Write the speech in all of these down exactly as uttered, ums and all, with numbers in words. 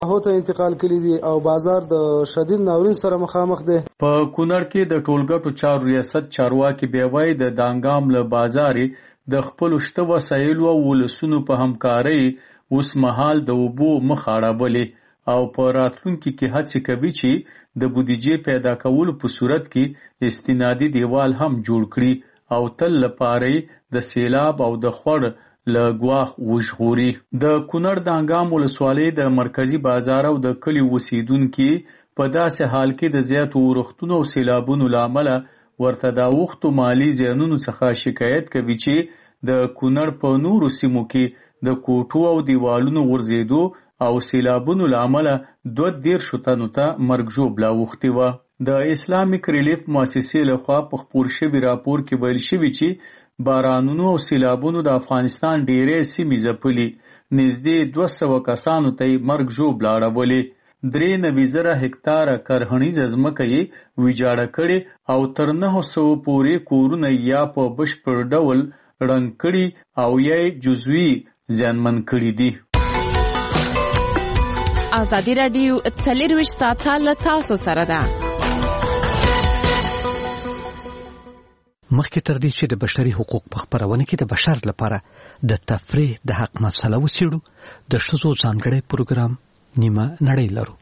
هوته انتقال کړي دي او بازار د شدید ناورین سره مخامخ دی. په کونړ کې د ټولګټو چارو ریاست چارواکي بیوای د دانګام له بازارې د خپل شته وسایلو او ولسونو په همکارۍ اوس مهال د اوبو مخ اړولې او په راتلونکي کې هڅې کوي چې د بودیجې پیدا کولو په صورت کې استنادي دیوال هم جوړ کړي او تل لپاره د سیلاب او د خړ له ګواښ وژغوري. د کونړ دانګام ولسوالۍ د مرکزی بازار او د کلي اوسیدونکي په داسې حال کې د زیاتو اورښتونو او سیلابونو له امله ورته د اوښتو مالي زیانونو څخه شکایت کوي چې د کونړ په نورو سیمو کې د کوټو او دیوالونو غورځېدو او سیلابونو له امله دوه دېرشو تنو ته مرګ ژوبله اوښتې وه. د اسلامیک ریلیف مؤسسې لخوا په خپور شوي راپور کې ویل شوي چې بارانونو او سیلابونو د افغانستان ډېرې سیمې ځپلي، نږدې دوه سوه کسانو ته یې مرګ ژوبله اړولې. درې نوي زره هکتاره کرهڼیزه ځمکه یې ویجاړه کړې او تر نهه سوو پورې کورونه یا په بشپړ ډول ړنګ کړي او یا یې جزوي زیانمن کړي دي. ازادي راډیو څلرویشت ساعته له تاسو سره ده. مخکې تر دې چې د بشري حقوق په خپرونه کې د بشر لپاره د تفریح د حق مسله وڅېړو، د ښځو ځانګړی پروګرام نیمه نړۍ لرو.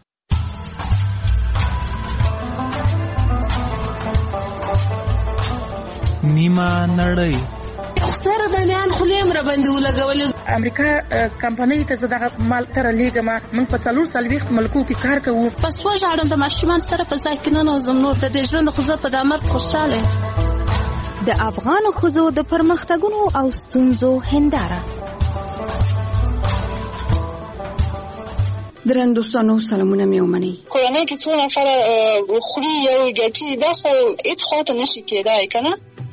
نیمه نړۍ سره د نیان خلیم را باندې ولګول. امریکا کمپنۍ ته زداغه مال تر لیګما من په څلور سلويخت ملکو کې کار کوو. پس وژاړم د ماشومان سره په ځای کې نه نوزم نور د دې ژوند خو زه په دامر خوشاله. د افغانو ښځو د پرمختګونو او ستونزو هنداره. درندوستانو سلامونه مې ومنئ. کورنۍ کې څو نفره خوري یو ګټي دا خو هیڅ خواته نشي کېدای کنه.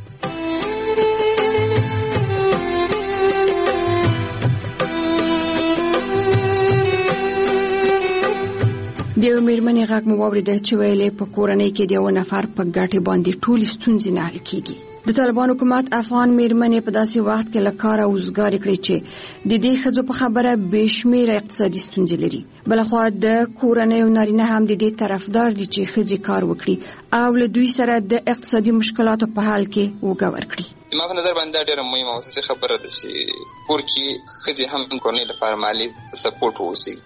د یو مېرمنې غږ مو واورېده چې ویلې په کورنۍ کې د یو نفر په ګټې باندې ټولې ستونزې نه حل کېږي. د طالبان حکومت افغان مېرمنې په داسې وخت کې له کاره وزګارې کړې چې د دې ښځو په خبره بې شمېره اقتصادي ستونزې لري. بلخوا د کورنیو نارینه هم د دې طرفدار دي چې ښځې کار وکړي او له دوی سره د اقتصادي مشکلاتو په حال کې وګه ورکړي. زما په نظر باندې ډېره مهمه او اساسي خبره ده چې کور کې ښځې هم کورنۍ لپاره مالي سپورټ واوسي.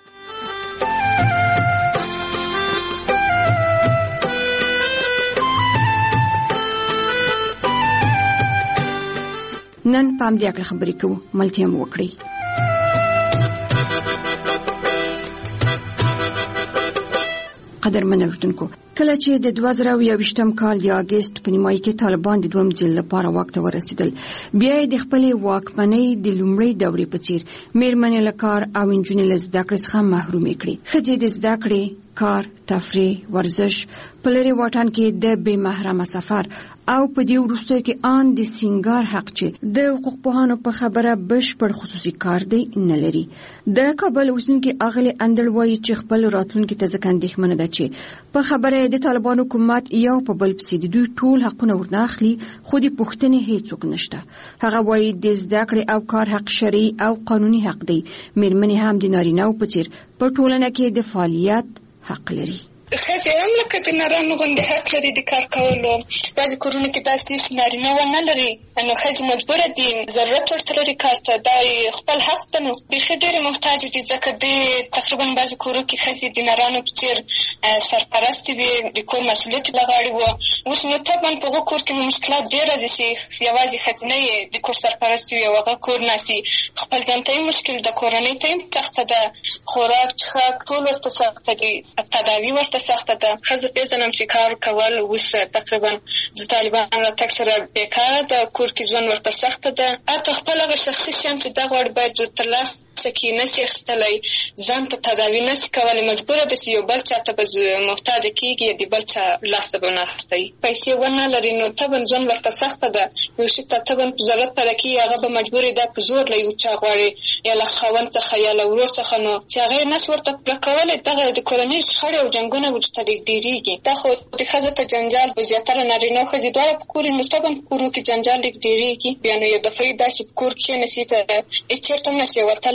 نن پام دې اکل خبرې کوو، ملتیا مو وکړئ. قدرمن اورېدونکو، کله چې د دوه زره یوویشتم کال د اګست په نیمایي کې طالبان د دویم ځل لپاره واک ته ورسېدل، بیا یې د خپلې واکمنۍ د لومړۍ دورې په څېر مېرمنې له کار او نجونې له زده کړې څخه محرومې کړې. ښځې د زده کړې، کار، تفریح، ورزش، په لرې واټن کې د بې محرمه سفر او په دې وروستیو کې آن د سینګار حق چې د حقوق پوهانو په خبره بشپړ خصوصي کار دی نه لري. د کابل اوسېدونکي اغلې اندړ وایي چې خپل راتلونکي ته ځکه اندېښمنه ده چې په خبره د طالبان حکومت یو په بل پسې د دوی ټول حقونه ورنه اخلي، خو د پوښتنې هیڅوک نشته. هغه وایي د زده کړې او کار حق شرعي او قانوني حق دی. مېرمنې هم د نارینه‌و په څېر په ټولنه کې د فعالیت حق لري. ښځې هم لکه د نارینه غوندې حق لري د کار کولو. بعضې کورونو کې داسې نارینه ونه لري، نو ښځې مجبوره دي، ضرورت ورته لري کار ته، دا خپل حق ده. نو بیخي ډېرې محتاجې دي، ځکه د تقریبا بعضې کورو کې ښځې د نارینو په څېر سرپرستې وي، د کور مسؤلیت یې له غاړې وه. اوس نو طبعا په هغه کور کې مشکلات ډېر راځي چې یوازې ښځینه یې د کور سرپرستې وي او هغه کور ناستي. خپل ځان ته یې مشکل ده، کورنۍ ته یې سخته ده، خوراک څښاک ټول ورته سخته دي، تداوي ورته سخته ده. ښځه پېژنم چې کار کول اوس تقریبا د طالبان راتګ سره بېکاره ده، کور کې ژوند ورته سخته ده. حتی خپل هغه شخصي شیان چې دا غواړي باید ترلاسه کې نشي اخیستلی، ځان ته تداوي نشي کولی، مجبوره ده چې یو بل چا ته به محتاجه کېږي، د بل چا لاس ته به ناستوي. پیسې ونه لري نو طبعا ژوند ورته سخته ده. یو شي ته طبعا په ضرورت پیدا کېږي، هغه به مجبور دی په زور له یو چا غواړي، یا له خاوند څخه یا له ورور څخه، نو چې هغه یې نشي ورته پوره کولی. دغه د کورنۍ شخړې او جنګونه ورته ډېرېږي. دا خو د ښځو ته جنجال په زیاتره نارینه او ښځې دواړه په کور نو طبعا په کورو کې جنجال ډېرېږي. بیا نو یو دفعه داسې په کور کښېنسي ته هېڅ چېرته هم نشي وتلی.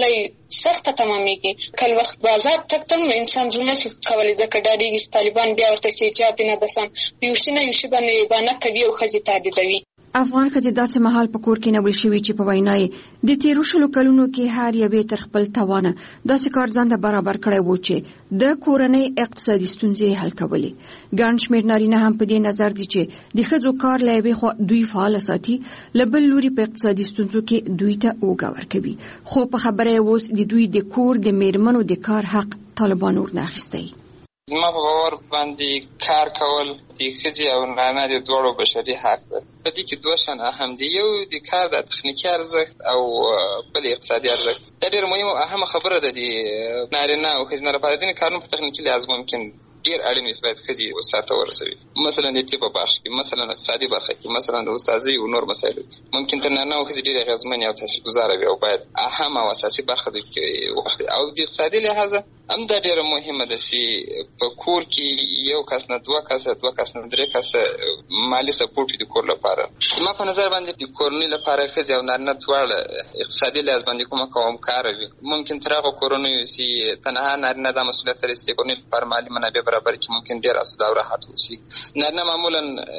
کله سخت تمامېږي کله وخت بازار تکتم انسان زونه سي کولای ځکه ډاډي طالبان بیا ورته سي جاب نه دسم یوشنه یوشي باندې باندې کوي او خزي تهدیدوي. افغان ښځې داسې مهال په کور کې نیول شوي چې په وینا یې د تیرو شلو کلونو کې هر یوې تر خپل توانه داسې کار ځان ته برابر کړی و چې د کورنۍ اقتصادي ستونزې حل کولې. ګڼ شمېر نارینه هم په دې نظر دي چې د ښځو کار له یوې خوا دوی فعاله ساتي، له بل لوري په اقتصادي ستونزو کې دوی ته اوږه ورکوي. خو په خبره یې اوس د دوی د کور د میرمنو د کار حق طالبان ورنه اخیستی. زما په باور باندې کار کول د ښځې او نارینه د دواړو بشري حق ده. په دې کې دوه شیان اهم دي، یو د کار د تخنیکي ارزښت او بل اقتصادي ارزښت. دا ډېره مهمه او اهمه خبره ده د نارینه او ښځینه لپاره. ځینې کارونه په تخنیکي لحاظ ممکن ډېر اړین وي باید ښځې وساته ورسوي، مثلا د طب په برخه کې، مثلا اقتصادي برخه کې، مثلا د استاذۍ او نور مسایلو کې ممکن تر نارینه او ښځې ډېرې اغېزمنې او تاثیرګذاره وي او باید اهمه او اساسي برخه دوی کې وخت. او د اقتصادي لحاظه هم دا ډېره مهمه ده چې په کور کې یو کس نه دوه کسه دوه کس نه درې کسه مالي سپورټ د کور لپاره. ما په نظر باندې د کورنۍ لپاره ښځې او نارینه دواړه اقتصادي لحاظ باندې کومه کومکاره وي. ممکن تر هغه کورنیو چې تنها نارینه دا مسؤلیت لري چې د کورنۍ لپاره مالي منابع برابر کړي، ممکن ډېر اسوده او راحت اوسي. نارینه معمولا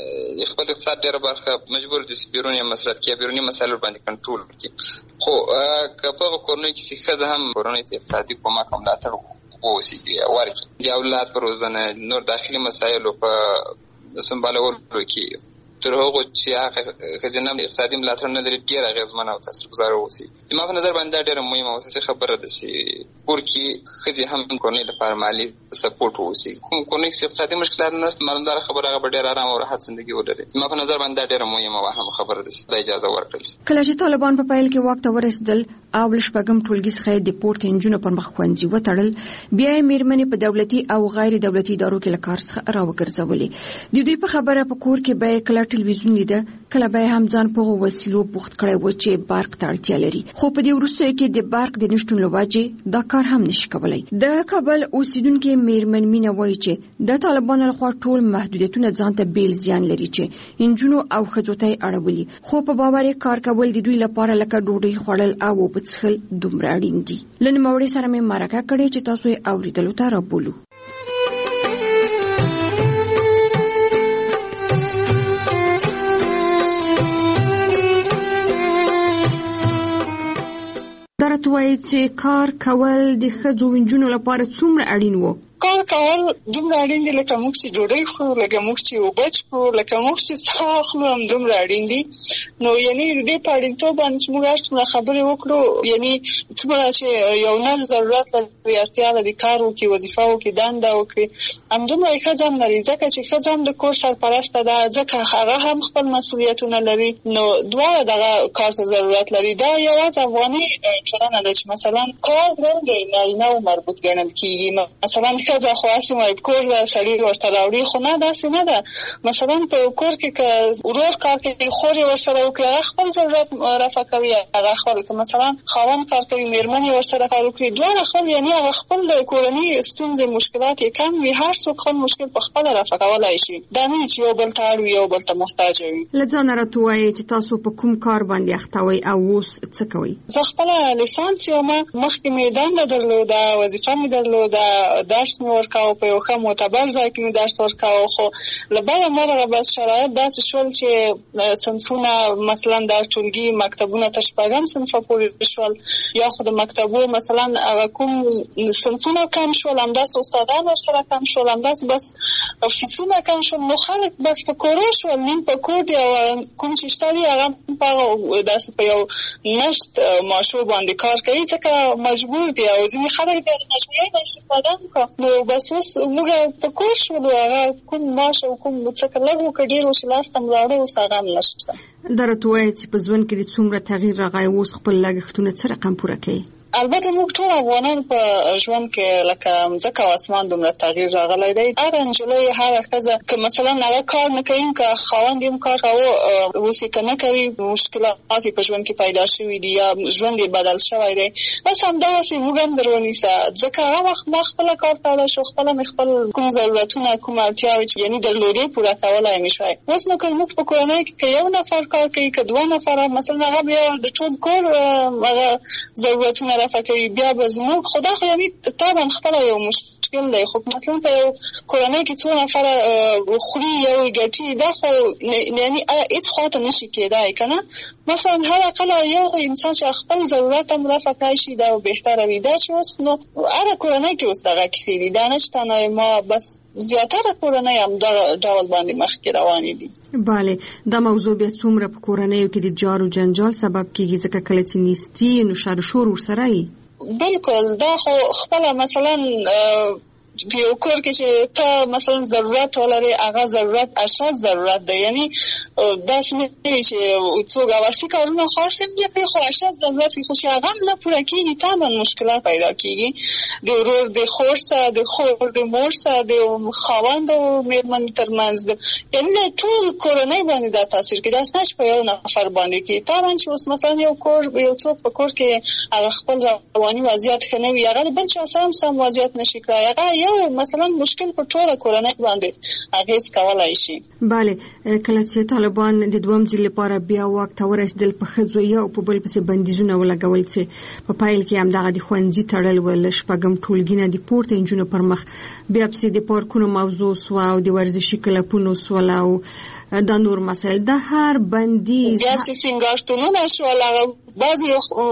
خپل اقتصاد ډېره برخه مجبور دي چې بیروني مصرف کړي، بیروني مسایلو باندې کنټرول کړي. خو که په هغه کورنۍ کې چې ښځه هم کورنۍ ته اقتصادي کومک او ملاتړ ووسي ورکړي، د اولاد په روزنه، نور داخلي مسایلو په سمبالولو کې، تر هغو چې هغه ښځینه اقتصادي ملاتړ نه لري ډېر اغېزمنه او تاثیرګذاره واوسي. زما په نظر باندې دا ډېره مهمه او اساسي خبره ده چې کور کې ښځې هم کورنۍ لپاره مالي سپورټ واوسي. کوم کورنۍ کې اقتصادي مشکلات نشته، معلومداره خبره هغه به ډېر ارام او راحت زندګي ولري. زما په نظر باندې دا ډېره مهمه او اهمه خبره ده چې دا اجازه ورکړل شي. کله چې طالبان په پیل کې واک ته ورسېدل او له شپږم ټولګي څخه د پورته نجونو پر مخ ښوونځي وتړل، بیا یې مېرمنې په دولتي او غیر دولتي ادارو کې له کار څخه راوګرځولې. د دوی په خبره په کور کې به یې کله ټلویزیون لیده، کله به هم ځان په وسیلو بوخت کړی و چې برق ته اړتیا لري. خو په دې وروستیو کې د برق د نشتون له وجې دا کار هم نشي کولی. د کابل اوسیدونکي میرمن مینه وایي چې د طالبانو لخوا ټول محدودیتونه ځان ته بیل زیان لري چې انجونو او ښځو ته یې اړولي. خو په باور یې کار کول د دوی لپاره لکه ډوډۍ خوړل او اوبه څښل دومره اړین دي. له نوموړي سره مې مرکه کړې چې تاسو یې اورېدلو ته رابولو. درته وایي چې کار کول د ښځو او نجونو لپاره څومره اړین و. کار کول دومره اړین دي لکه موږ چې ډوډۍ خورو، لکه موږ چې اوبه څښو، لکه موږ چې ساه اخلو هم دومره اړین دي. نو یعنې د دې په اړینتوب باندې چې موږ هر څومره خبرې وکړو، یعنې څومره چې یو نه ضرورت لري، اړتیا لري کار وکړي، وظیفه وکړي، دنده وکړي، همدومره یې ښځه هم لري. ځکه چې ښځه هم د کور سرپرسته ده، ځکه هغه هم خپل مسؤلیتونه لري. نو دواړه دغه کار ته ضرورت لري. دا یوازې افغاني ټولنه ده چې مثلا کار د نارینه‌و مربوط ګڼل کېږي. مثلا ښځه خو هسې وایي کور ده، سړي ورته راوړي، خو نه، داسې نه ده. مثلا په کور کې که ورور کار کوي، خور یې ورسره وکړي، هغه خپل ضرورت رفع کوي، هغه خپل. که مثلا خاوند کار کوي، مېرمن یې ورسره کار وکړي، دواړه خپل، یعنې هغه خپل د کورنۍ ستونزې مشکلات یې کم وي. هر څوک خپل مشکل په خپله رفع کولی شي. دا نه چې یو بل ته اړ وي، یو بل ته محتاج وي. له ځانه راته ووایئ چې تاسو په کوم کار باندې اخته وئ او اوس څه کوئ؟ زه خپله لیسانس یم، مخکې مې دنده درلوده، وظیفه مې درلوده، درس مې ورکاوه، په یو ښه معتبر ځای کې مې درس ورکاوه. خو له بله مرغه بس شرایط داسې شول چې صنفونه، مثلا در ټولګي مکتبونه تر شپږم صنفه پورې شول، یا خو د مکتبو مثلا هغه کوم صنفونه کم شول، همداسې استادان ورسره کم شول، همداسې بس فیسونه کم شول. نو خلک بس په کورو شول، نیم په کور دي، او کوم چې شته دي هغه په هغه داسې په یو نشت ماشو باندې کار کوي، ځکه مجبور دي. او ځینې خلک بیا د مجبورۍ نه استفاده نه کوي. نو بس اوس موږ په کور شولو، هغه کوم معاش او کوم څه لږ وکړه، ډېر اوس لاس ته مراړه، اوس هغه هم نشته. دا راته وایي چې په ژوند کې د څومره تغییر راغی، اوس خپل لګښتونه څه رقم پوره کوي؟ البته موږ ټول افغانان په ژوند کې لکه مځکه او اسمان دومره تغییر راغلی دی. هره نجلۍ، هره ښځه که مثلا هغه کار نه کوي، که خاوند یې هم کار کوي، اوس یې که نه کوي، مشکلات یې په ژوند کې پیدا شوي دي یا ژوند یې بدل شوی دی، بس همداسې موږ هم در ونیسه. ځکه هغه وخت ما خپله کار کولی شو، خپله مې خپل کوم ضرورتونه، کوم اړتیاوې چې یعنې درلودې پوره کولی مې شوی. اوس نو که موږ په کورنۍ کې که یو نفر کار کوي، که دوه نفره، مثلا هغه بیا د ټول کور هغه ضرورتونه رفع کوي بیا به زموږ خدا خو یعنی طبعا خپله یو مشکل دی، خو مثلا په یو کورنۍ کې څو نفره خوري یو ګټي دا خو یعنی هیڅ خواته نشي کېدای که نه. مثلا هر اقل یو انسان چې خپل ضرورت هم رفع کړی شي دا بهتره وي. دا چې اوس نو هره کورنۍ کې اوس دغه کیسې دي، دا نه چې تنها ما بس زیاتره کورنۍ هم دغه ډول باندې مخکې روانې دي. بله دا موضوع بیا څومره په کورنیو کې د جارو جنجال سبب کېږي ځکه کله چې نیستي نو شر شور ورسره وي. بالکل دا خو خپله مثلا په یو کور کې چې ته مثلا ضرورت ولري هغه ضرورت اشد ضرورت دی، یعنی داسې نه وي چې څوک اواسي کارونه خاص هم دي خو اشد ضرورت وي، خو چې هغه نه پوره کېږي طبعا مشکلات پیدا کېږي د ورور د خور سره د خور د مور سره د خاوند او مېرمنې ترمنځ، یعنی د ټول کورنۍ باندې دا تاثیر کوي. داسې نه چې په یو نفر باندې کېږي. طبعا چې اوس مثلا یو کور یو څوک په کور کې هغه خپل رواني وضعیت ښه نه وي، هغه د بل چا سره هم سم وضعیت نشي کړی، هغه یو مثلا مشکل په ټوله کورنۍ باندې اغیز کولای شي. بله کله چې طالبان د دویم ځل لپاره بیا واک ته ورسېدل په ښځو یو په بل پسې بندیزونه ولګول چې په پایل کې هم دغه د ښوونځي تړل ول، شپږم ټولګي نه د پورته نجونو پر مخ، بیا پسې د پارکونو موضوع سوه او د ورزشي کلبونو سوله او دا نور مسایل. د هر بندیز بیا پسې سینګارتونونه شول، بعضې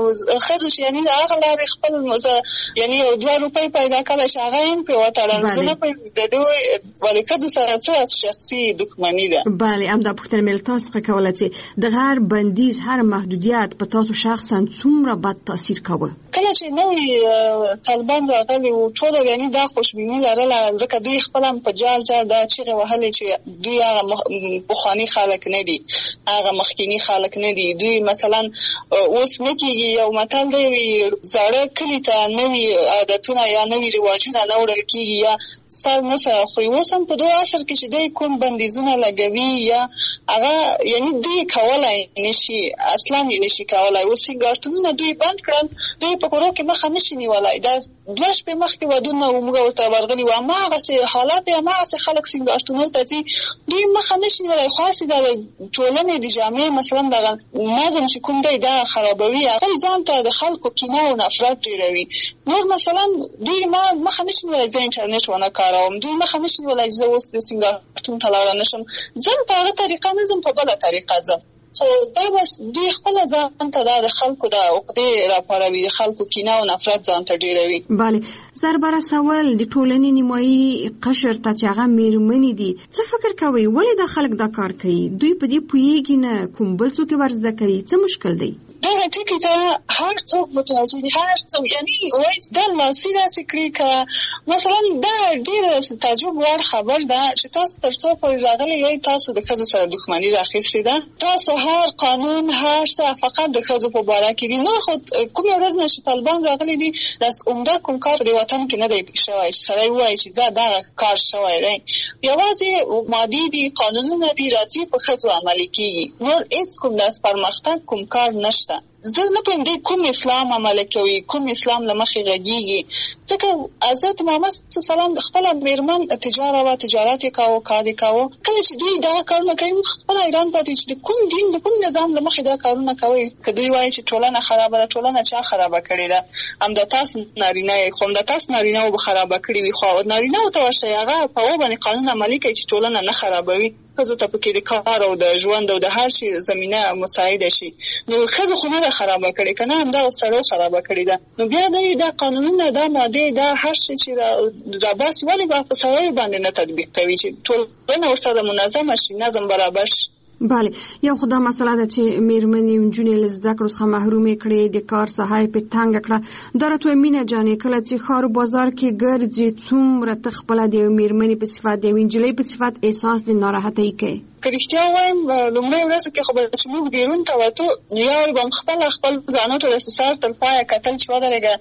ښځو چې یعنې د هغه لارې خپل یعنې یو دوه روپۍ پیدا کړی چې هغه هم پرې وتړل. زه نه پوهېږم د دوی ولې ښځو سره څه شخصي دښمني ده. بله همدا پوښتنه مې له تاسو څخه کوله چې د هر بندیز هر محدودیت په تاسو شخصا څومره بد تاثیر کوه؟ کله چې نوي طالبان راغلي وو ټولو یعنې دا خوشبیني لرله ځکه دوی خپل هم په جار جار دا چیغې وهلې چې دوی هغه پخواني خلک نه دي، هغه مخکینی خلک نه دي. دوی مثلا اوس نه کېږي یو متل دی زاړه کلي ته نوي عادتونه یا نوي رواجونه نه وړل کېږي یا سر نه سره خوري. اوس هم په دغه عصر کې چې دوی کوم بندیزونه لګوي یا هغه یعنې دوی کولی نشي، اصلا یې نشي کولی. اوس سینګارتونونه دوی بند کړل، دوی په کورو کې مخه نشي نیولی. دا دوه شپې مخکې ودونه و موږ ورته ورغلي وو، هماغسې حالات دی، هماغسې خلک سینګارتونو ته ځي، دوی مخه نشي نیولی. خو هسې د ټولنې د جامع مثلا دغه نظم چې کوم دی دا خرابوي، هغه ځان ته د خلکو کینه او نفرت ډېروي. نور مثلا دوی ما مخه نشي نیولی زه انټرنیټ ونه کاروم، دوی مخه نشي نیولی زه اوس د سینګارتون ته لاړه نشم، ځم په هغه طریقه نه ځم، په بله طریقه ځم. خو دا بس دوی خپله ځان ته دا د خلکو د عقدې راپاروي، د خلکو کینه او نفرت ځان ته ډېروي. بله زربره سوال د ټولنې نیمایي قشر ته چې هغه مېرمنې دي څه فکر کوئ ولې دا خلک دا کار کوي؟ دوی په دې پوهېږي نه کوم بل څوک یې ورزده کوي، څه مشکل دی؟ دغه ټکي ته هر څوک متوجه دي، هر څوک یعنې وایي دا لاسي داسې کړي که مثلا دا ډېره تعجب وړ خبر ده چې تاسو تر څو پورې راغلي یئ تاسو د ښځو سره دښمني راخیستې ده، تاسو هر قانون هر څه فقط د ښځو په باره کې دي. نه خو کومې ورځ نه چې طالبان راغلي دي داسې عمده کوم کار په دې وطن کې نه دی شوی چې سړی ووایي چې دا دغه کار شوی دی، یوازې مادي دي، قانونونه دي، راځي په ښځو عملي کېږي، نور هېڅ کوم داسې پرمختګ کوم کار نشته. زه نه پوهېږم دوی کوم اسلام عمله کوي، کوم اسلام له مخې غږېږي، ځکه حضرت محمد صلی الله علیه وسلم د خپله مېرمن تجاره وه، تجارت یې کاوه، کار یې کاوه. کله چې دوی دغه کارونه کوي موږ خپله حیران پاتې چې د کوم دین د کوم نظام له مخې دا کارونه کوي. که دوی وایي چې ټولنه خرابه ده، ټولنه چا خرابه کړې ده؟ همدا تاسو نارینه یې، خو همدا تاسو نارینه‌و به خرابه کړې وي، خو نارینه‌و ته ورشئ هغه په هغو باندې قانون عملي کوي چې ټولنه نه خرابوي، ښځو ته پکې د کار او د ژوند او د هر شي زمینه مساعده شي. نو ښځو خو نه ده خرابه کړې که نه همدغه سړو خرابه کړې ده. نو بیا دوی دا قانونونه دا مادې دا هر شی چې راباسي ولې به په سړیو باندې نه تطبیق کوي چې ټولنه ورسره منظمه شي، نظم برابر شي. بله یو خو دا مسله ده چې مېرمنې نجونې له زده کړو څخه محرومې کړې، د کار ساحه یې پې تنګه کړه. دا راته وایي مینه جانې کله چې ښار بازار کې ګرځې څومره ته خپله د یوې مېرمنې په صفت د یوې نجلۍ په صفت احساس د ناراحتۍ کوې؟ که رښتیا وایم لومړۍ ورځو کې خو به چې موږ بیرون ته وتو یو به خپله خپل ځانو ته داسې سر تر پایه کتل چې ودرېږه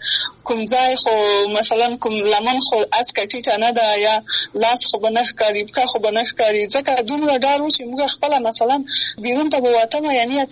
کوم ځای خو مثلا کوم لمن خو اچ کټیټه نه ده یا لاس خو بنه ښکاري پښه خو بنه ښکاري ځکه دومره ډار و چې موږ خپله مثلا بیرون ته به وتم یعنې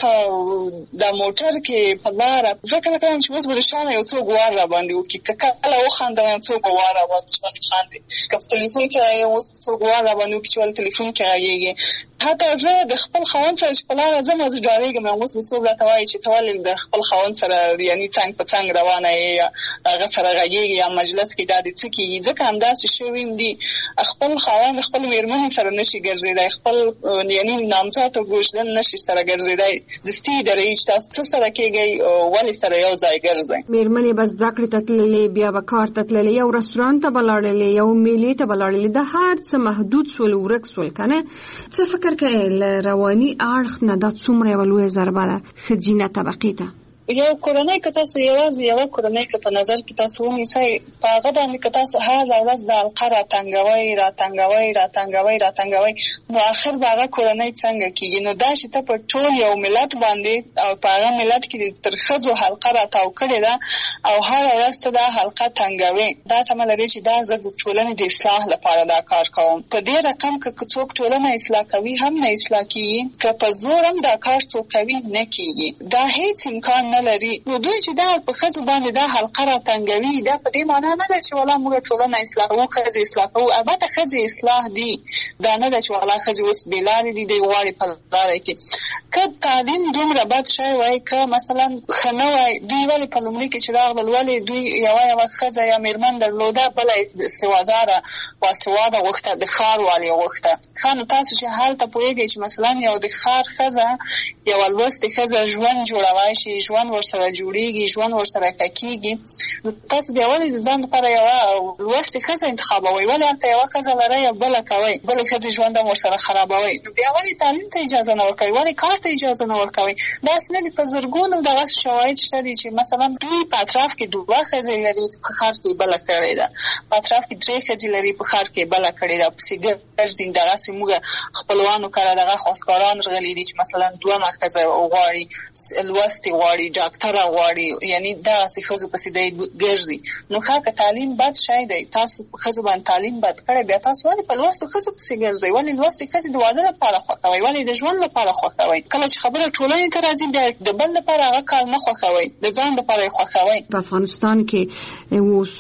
ته د موټر کې په لاره زه کله کله چې اوس به د شانه یو څوک وار راباندې وکړي که کله وخاندم یو څوک به وار راباندې باندې خاندي که په تلیفون کې رایې اوس څوک وار راباندې وکړي چې ولې تلیفون کې رایېږي حتی زه د خپل خاوند سره چې په لاره ځم زه ډارېږم اوس به څوک راته وایي چې ته ولې د خپل خاوند سره یعنې څنګ په څنګ روانه یې یا هغه سره غږېږي یا مجلس کې دا دې څه کېږي ځکه همداسې شوي هم دي خپل خاوند خپل مېرمنې سره نشي ګرځېدی خپل یعنې نامزاد او ګوشدن نشي سره ګرځېدی دستي درې چې تاسو څه سره کېږئ ولې سره یو ځای ګرځئ مېرمنې به زده کړې ته تللې بیا به کار ته تللې یو رستورانت ته به لاړلې یو میلې ته به لاړلې د هر څه محدود سول ورک سول که نه څه فکر کوې له رواني اړخ نه دا څومره یوه لویه ضربه ده ښځینه طبقې ته یو کورنۍ که تاسو یوازې یوه کورنۍ که په نظر کې تاسو ونیسئ په هغه باندې که تاسو هره ورځ د حلقه راتنګوئ راتنګوئ راتنګوئ راتنګوئ نو آخر به هغه کورنۍ څنګه کېږي نو دا چې ته په ټول یو ملت باندې او په هغه ملت کې تر ښځو حلقه راتاو کړې ده او هره ورځ ته دا حلقه تنګوې دا تمه لري چې دا زه د ټولنې د اصلاح لپاره دا کار کوم په دې رقم که څوک ټولنه اصلاح کوي هم نه اصلاح کېږي که په زور هم دا کار څوک کوي نه کېږي دا هیڅ امکان نه لري نو دوی چې دا په ښځو باندې دا حلقه راتنګوي دا په دې معنا نه ده چې والله موږ ټولنه اصلاح کوو ښځې اصلاح کوو البته ښځې اصلاح دي دا نه ده چې والله ښځې اوس بې لارې دي دی غواړي په لاره کې که تعلیم دومره بد شوی وای که مثلا ښه نه وای دوی ولې په لومړي کې چې راغلل ولې دوی یوه یوه ښځه یا مېرمن درلوده بله سواداره باسواده غوښته د ښار والې غوښته ښه نو تاسو چې هلته پوهېږئ چې مثلا یو د ښار ښځه یوه لوستې ښځه ژوند جوړوی شي ژوند ورسره جوړېږي ژوند ورسره ښه کېږي تاسو بیا ولې د ځان لپاره یوه لوستې ښځه انتخابوئ ولې هلته یوه ښځه لرئ یا بله کوئ بلې ښځې ژوند هم ورسره خرابوئ نو بیا ولې تعلیم ته اجازه نه ورکوئ ولې کار ته اجازه نه ورکوئ داسې نه دي په زرګونو دغسې شواهد شته دي چې مثلا دوی په اطراف کې دوه ښځې لري په ښار کې بله کړې ده په اطراف کې درې ښځې لري په ښار کې بله کړې ده پسې ګرځي دغسې موږ خپلوانو کره دغه خواستګاران راغلي دي چې مثلا دومره ښځه غواړي لوستې غواړي ډاکټره غواړي یعنې دغسې ښځو پسې دی ګرځي نو ښه که تعلیم بد شی دی تاسو په ښځو باندې تعلیم بد کړی بیا تاسو ولې په لوستو ښځو پسې ګرځئ ولې لوستې ښځې د واده لپاره خوښوئ ولې د ژوند لپاره خوښوئ کله چې خبره ټولنې ته راځي بیا د بل لپاره هغه کار نه خوښوئ د ځان لپاره یې خوښوئ په افغانستان کې اوس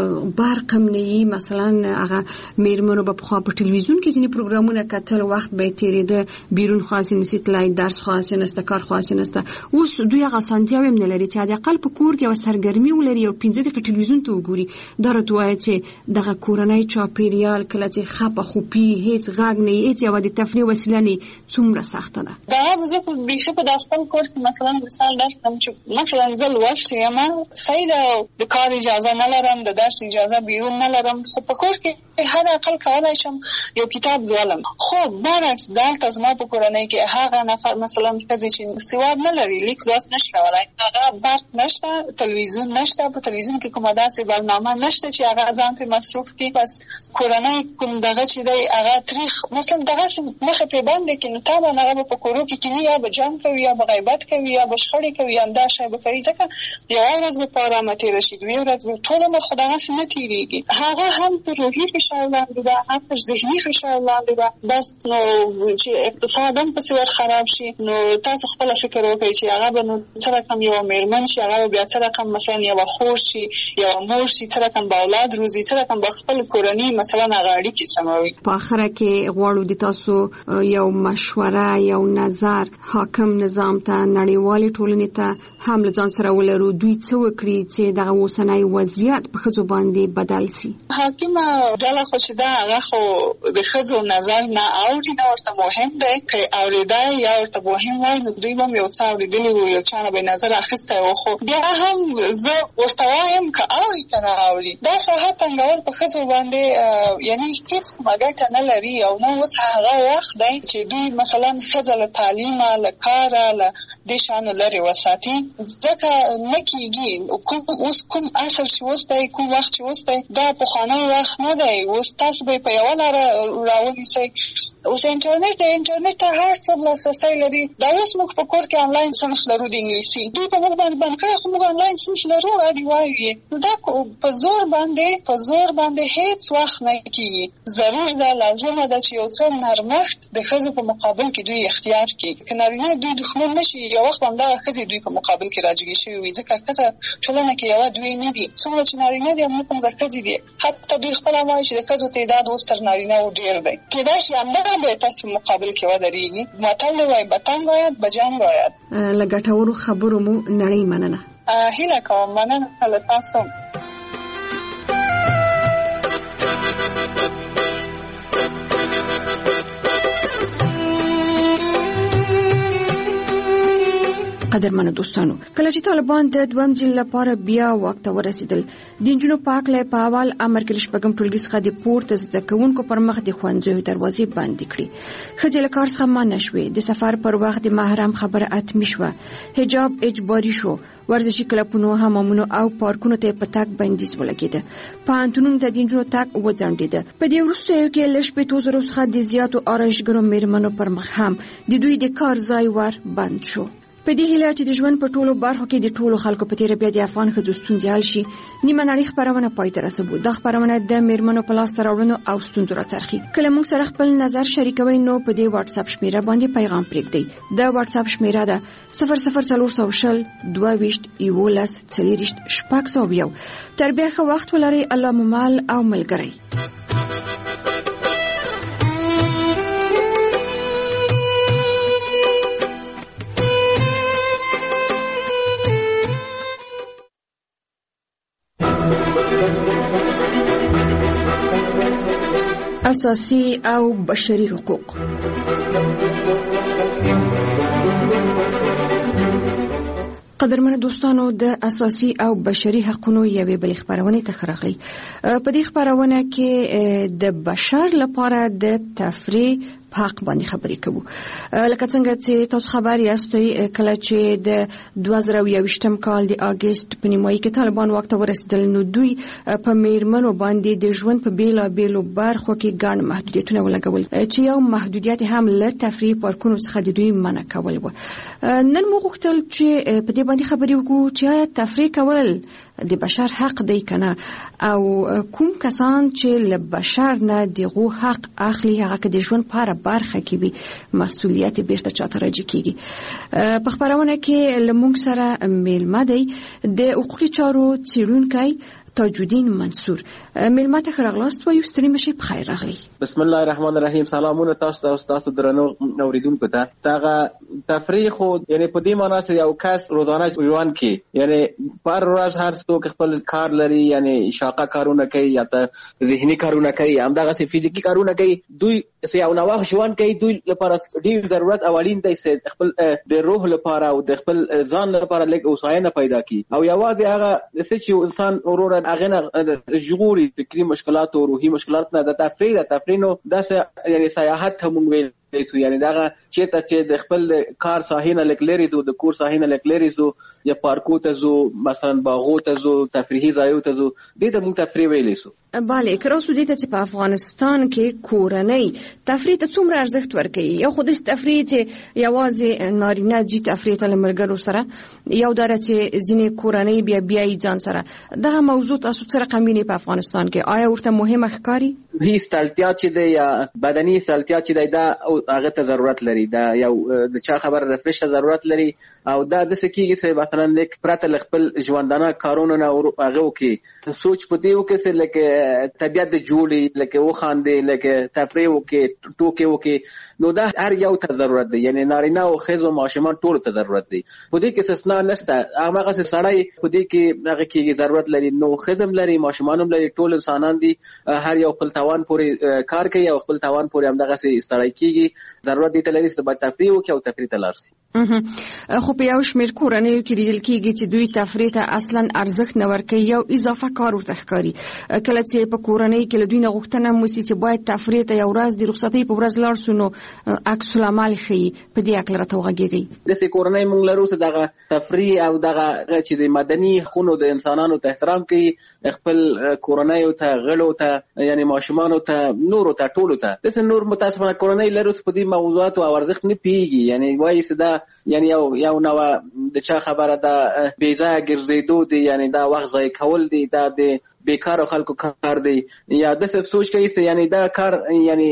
برق هم نه وي مثلا هغه مېرمنو به پخوا په ټلویزیون کې ځینې پروګرامونه کتل وخت به یې تېرېده بیرون خو هسې نسي تللی درس خو هسې نسته کار خو هسې نسته اوس دوی هغه اسانتیاوې هم نه لري چې حداقل په کور کې یوه سرګرمي ولري او پنځه دقیقې ټلویزیون ته وګوري دا راته وایه چې دغه کورنی چاپېریال کله چې خپه خوپي هېڅ غږ نه هېڅ یوه د تفریح وسیله نه څومره سخته ده دا زه بیخي په دا خپل کور کې مثلا مثال درکړم چې مثلا زه لوستې یم صحیح ده د کار اجازه نه لرم د درس اجازه بیرون نه لرم خو په کور کې حد اقل کولی شم یو کتاب لولم خو برعکس دلته زما په کورنۍ کې هغه نفر مثلا ښځې چې سواد نه لري لیک لوست نشي کولی هغه برق نشته تلویزیون نشته په تلویزیون کې کومه داسې برنامه نشته چې هغه ځان پرې مصروف کړي بس کورنۍ کوم دغه چې دی هغه تریخ مثلا دغسې مخې پرې بندې کړي نو طبعا هغه به په کورو کې کیني یا به جنګ کوي یا به غیبت کوي یا به شخړې کوي همدا شی به کوي ځکه یوه ورځ به په ارامه تېره شي دوې ورځ به ټول عمر خو دغسې نه تېرېږي هغه هم په روحي فشار لاندې ده هم په ذهني فشار لاندې ده بس نو چې اقتصاد هم پسې ور خراب شي نو تاسو خپله فکر وکړئ چې هغه به نو څه رقم یوه مېرمن شي هغه به بیا څه رقم مثلا یوه خور شي یوه مور شي څه رقم به اولاد روزي څه رقم به خپل کورنۍ مثلا هغه اړیکې سموي په آخره کې غواړو د تاسو یو مشوره یو نظر حاکم نظام ته نړیوالې ټولنې ته هم له ځان سره ولرو دوی څه وکړي چې دغه اوسنی وضعیت په ښځو باندې بدل شي حاکمه ډله خو چې ده هغه خو د ښځو نظر نه اوري نه ورته مهم دی که اورېدی یا ورته مهم وای نو دوی به هم یو څه اورېدلي وو یو چا نه به یې نظر اخیستی و خو بیا هم زه ورته وایم که اوري که نه اوري دا ساحه تنګول په ښځو باندې یعنې هېڅ کومه ګټه نه لري او نه اوس هغه وخت دی چې دوی مثلا ښځه له تعلیمه له کاره له د شانو لري وساتي ځکه نه کیږي کوم اوس کوم اثر چې اوس دی کوم وخت چې اوس دی دا پخوانی وخت نه دی اوس تاسو به په یو لاره راونیسئ اوس انټرنیټ د انټرنیټ ته هر څه لاسرسی لري دا اوس موږ په کور کې انلاین صنف لرو د انګلیسي دوی په موږ باندې باندې کړی خو موږ انلاین صنف لرو عادي وایي دا په زور باندې په زور باندې هیڅ وخت نه کیږي ضرور ده لازمه ده چې یو څه نرمښت د ښځو په مقابل کې دوی اختیار کړي که نارینه دوی دښمن نشي یو وخت همدغه ښځې دوی په مقابل کې راجګې شوي وي ځکه ښځه ټولنه کې یوه دوی نه دي څومره چې نارینه دي همدومره همدا ښځې دي حتی دوی خپله وایي چې د ښځو تعداد اوس تر نارینهو ډېر دی کېدای شي همدغه به تاسو په مقابل کې ودرېږي متل دی وایي بتنګ آید به جنګ آید. له ګټورو خبرو مو نړۍ مننه. هیله کوم مننه له تاسو. قدرمنو دوستانو کله چې طالبان د دویم ځل لپاره بیا واک ته ورسېدل د نجونو په هکله په اول امر کې شپږم ټولګي څخه د پورته زده کوونکو پر مخ د ښوونځیو دروازې بندې کړې. ښځې له کار څخه منع شوې. د سفر پر وخت د محرم خبره اتمي شوه. حجاب اجباري شو. ورزشي کلبونو حمامونو او پارکونو ته په تګ بندیز ولګېده. پوهنتونونو ته د نجونو تګ وځنډېده. په دې وروستیو کې له شپېتو زرو څخه د زیاتو آرایشګرو میرمنو پر مخ هم د دوی د کار ځای ور بند شو. په دې هیله چې د ژوند په ټولو برخو کې د ټولو خلکو په تیر بیا د افغان ښځو ستونزې حل شي نیمه نړۍ خپرونه پای ته رسوو. دا خپرونه د میرمنو په لاسته راوړنو او ستونزو راڅرخي. کله موږ سره خپل نظر شریکوئ نو په دې واتس اپ شمیره باندې پیغام پرېږدئ. دا واتس اپ شمیره ده صفر صفر څلور سوه شل دوه ویشت یولس څلېرویشت شپږ سوه یو. تر بیا ښه وخت ولرئ. الله مو مل او ملګری. اساسي او بشري حقوق. قدرمنو دوستانو د اساسي او بشري حقوقو یوې بلې خبرونه ته راغلي. په دې خبرونه کې د بشر لپاره د تفریح حق باندې خبرې کوو. لکه څنګه چې تاسو خبر یاستئ کله چې د دوه زره یوویشتم کال د اگست په نیمایي کې طالبان واک ته ورسېدل نو دوی په میرمنو باندې د ژوند په بیلابیلو برخو کې ګڼ محدودیتونه ولګول چې یو محدودیت هم له تفریح پارکونو څخه د دوی منع کول و. نن موږ غوښتل چې په دې باندې خبرې وکړو چې آیا تفریح کول د بشر حق دی کنه او کوم کسان چې له بشر نه دغه حق اخلي هغه د ژوند په برخه کې به مسؤلیت بیرته چاته راځي کیږي. په خبرونه کې لمونږ سره میلمه دی د حقوقي چارو څیړونکی تاجودین منصور. میلمه ته راغلاست و یو ستړي مشه په خیر راغلی. بسم الله الرحمن الرحیم. سلامونه تاسو ته او تاسو درنو اوریدونکو ته. تاغه تفریح خو یعنی په دې معنی چې یو کس روزانه ژوند کې یعنی پر ورځ هر څوک خپل کار لري یعنی شاقه کارونه کوي یا ته ذهني کارونه کوي همدغه سي فزیکی کارونه کوي. دوی سي او نو ژوند کوي دوی لپاره ډیر ضرورت اولین دی چې خپل د روح لپاره او د خپل ځان لپاره لږ اوساینه پیدا کړي او یوازې هغه چې انسان اورور هغه نه ژغوري فکري مشکلات او روحي مشکلات نه د تفریح د تفریح نو د یعنی سیاحت هم ویل سو یعنی دا چې ته چې د خپل کار ساحینه لکلری زو د کور ساحینه لکلری زو یا پارکو ته زو مثلا باغو ته زو تفریحي ځایو ته زو د دې موږ تفریح ویلې سو. bale کراو دې ته چې په افغانستان کې کورنۍ تفریح ته څومره ارزښت ورکوي. یو خو د تفریح چې یوازې نارینه جی تفریح ته ملګرو سره یو دره چې ځینې کورنۍ بیا بیا ځان سره دا موضوع تاسو سره قمینه په افغانستان کې آیا ورته مهمه ښکاري؟ هیڅ تلتیا چې دی یا بدني تلتیا چې دی دا هغه ته ضرورت لري. دا یو د چا خبره رفرش ته ضرورت لري او دا د سکیږي چې مثلا لیک پرته خپل ژوندانه کارونه نه هغه وکي سوچ په دیو کې چې لکه طبيعت جوړي لکه و خاندې لکه تفریح وکي ټوکې وکي نو دا هر یو ته ضرورت دی. یعنی نارینه او ښځو ماشومان ټول ته ضرورت دی. په دې کې استثنا نشته. هغه څه سړی په دې کې هغه کې ضرورت لري نو ښځم لري ماشومان هم لري ټول انسانان دي. هر یو خپل توان پورې کار کوي او خپل توان پورې هم دغه څه استړای کیږي. ضرورت دی ته لري چې تفریح وکي او تفریح ته لاړ شي. خو په یو شمېر کورنیو کې لیدل کېږي چې دوی تفریح ته اصلا ارزښت نه ورکوي او اضافه کار ورته ښکاري. کله چې په کورنۍ کې له دوی نه غوښتنه وشي چې باید تفریح ته یو ورځ د رخصتۍ په ورځ لاړ شو، نو عکس العمل ښیي. په دې هکله راته وغږېږئ. داسې کورنۍ موږ لرو چې دغه تفریح او دغه چې د مدني حقونو د انسانانو ته احترام کوي، خپل کورنیو ته، غړو ته، یعنی ماشومانو ته، نورو ته، ټولو ته. داسې نور متاسفانه کورنۍ لرو چې په دې موضوعاتو او ارزښت نه پوهېږي، یعنی وایي چې دا یعنی یو یو نو د چا خبره ده بې ځایه ګرځېدو دی، یعنی دا وخت ضایع کول دی، دا د بیکارو خلکو کار دی، یا داسې سوچ کوي چې یعنی دا کار یعنی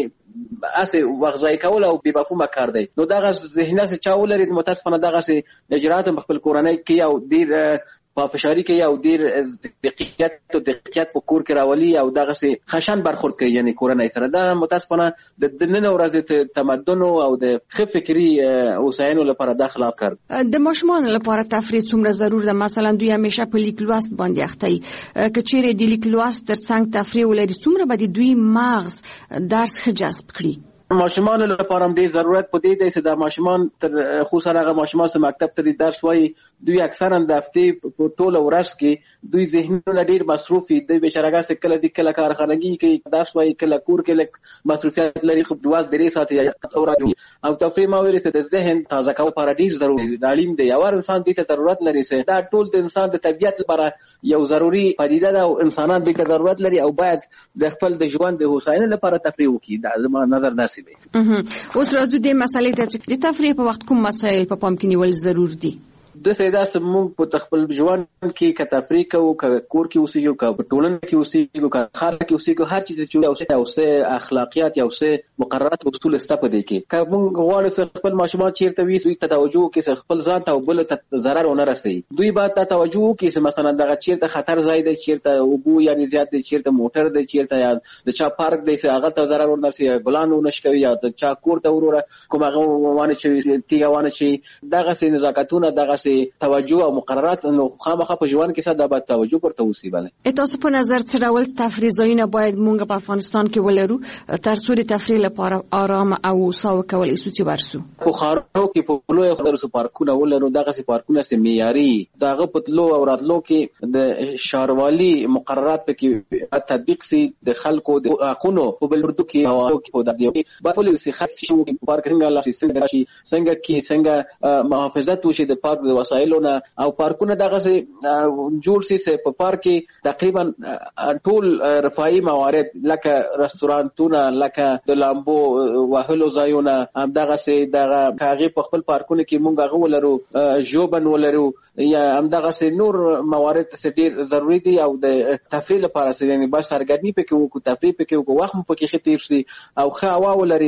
اسه وخت ضایع کول او بې مفهومه کار دی. نو دغه ذهنیت چې چا ولري متاسفانه دغه اجرات په خپل کورنۍ کې او ډېر په فشاری کې او ډیر دقیقیت او دقیقیت په کور کې راولي او دغه سي خشن برخورد کوي، یعنی کورنۍ سره. دا متاسفانه د نن ورځې تمدن او د ښه فکری اوساینو لپاره د خلاف کار. د ماشومان لپاره تفریح څومره ضرور ده؟ مثلا دوی همیشه په لیک لوست باندې اخته وي، کچېرې د لیک لوست ترڅنګ تفریح ولري، څومره به دوی مغز درس ښه جذب کړي؟ ماشومان لپاره هم ډیر ضرورت پدې دی چې د ماشومان تر خو سره هغه ماشومان چې مکتب ته درس وایي، دوی اکثرا د هفتې په ټوله ورځ کې دوی ذهنونه ډیر مصروف دي. دوی بشرګه څه کله دي کله کارخانګي کوي، درس وایي، کله کور کې لک مصروفیت لري، خو دواس درې ساعت اوري او تفریح ما ویل چې د ذهن تازه کول لپاره ډیر ضروري دی. تعلیم دی او انسان دې ته ضرورت لري چې دا ټول د انسان د طبيعت لپاره یو ضروري پدیده ده او انسانان دې ته ضرورت لري او باید د خپل د ژوند د هوساینې لپاره تفریح وکړي. دا زما نظر داسې دی. اوس راځو د مسالې ته چې د تفریح په وخت کوم مسایل په پام کې نیول ضرور دي. د سیدا سمون په خپل ژوند کې ک تفریح کوو، ک کور کې اوسېږو، ک په ټولنه کې اوسېږو، ک خلک کې اوسېږو، هر چیز چې اوسه اوسه اخلاقیات یا اوسه مقررات او اصول استفاده دي کې ک موږ غواړو چې خپل ماشومان چیرته وي دوی ته توجه کې خپل ځان ته بل ته ضرر ونه رسي. دوی باید ته توجه کې چې مثلا دغه چیرته خطر ځای دی، چیرته وبو یعنی زیات دی، چیرته موټر دی، چیرته یا د چا پارک دی چې هغه ته ضرر ونه رسي، بلان ونه شي یا د چا کور ته وروره کوم هغه وانه چې تیګه وانه شي. دغه سي نزاکتونه، دغه سي توجه او مقررات نو خامخا په ژوند کې څه د باید توجه ورته وسی. بله تاسو په نظر څه ډول تفریح ځایونه باید مونږ په افغانستان کې ولرو تر څو د تفریح لپاره آرام او ساو کولای شو چې ورسو؟ په خارو کې په لوی خلرو پارکونه ولرو، دغه سي پارکونه سي معیاري، دغه په لو او راتلو کې د شاروالي مقررات پکې تطبیق سي، د خلکو د حقونو په بلوردو کې او په د دی په ټول سي خاص شو په پارک څنګه لا شي څنګه کې څنګه محافظت وشي د پارک د وسایلو او پارکونه دغه سي جوړ سي چې په پارک کې تقریبا ټول رفاهي موارد لکه رستورانتونه، لکه د لامبو وهلو ځایونه، هم دغه سي دغه کاغي په خپل پارکونه کې مونږ غو ولرو، جوبن ولرو، یا هم دغه سي نور موارد چې ډیر ضروری دي او د تفریح لپاره سي یعنی بس سرګرمي پکې وکړو، تفریح پکې وکړو، وخت پکې خطیر سي او ښه هوا ولري.